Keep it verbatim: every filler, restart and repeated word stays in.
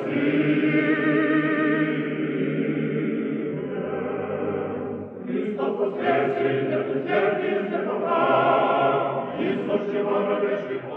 Христос воскресе, не в церкви все пока, Иисус же вам радости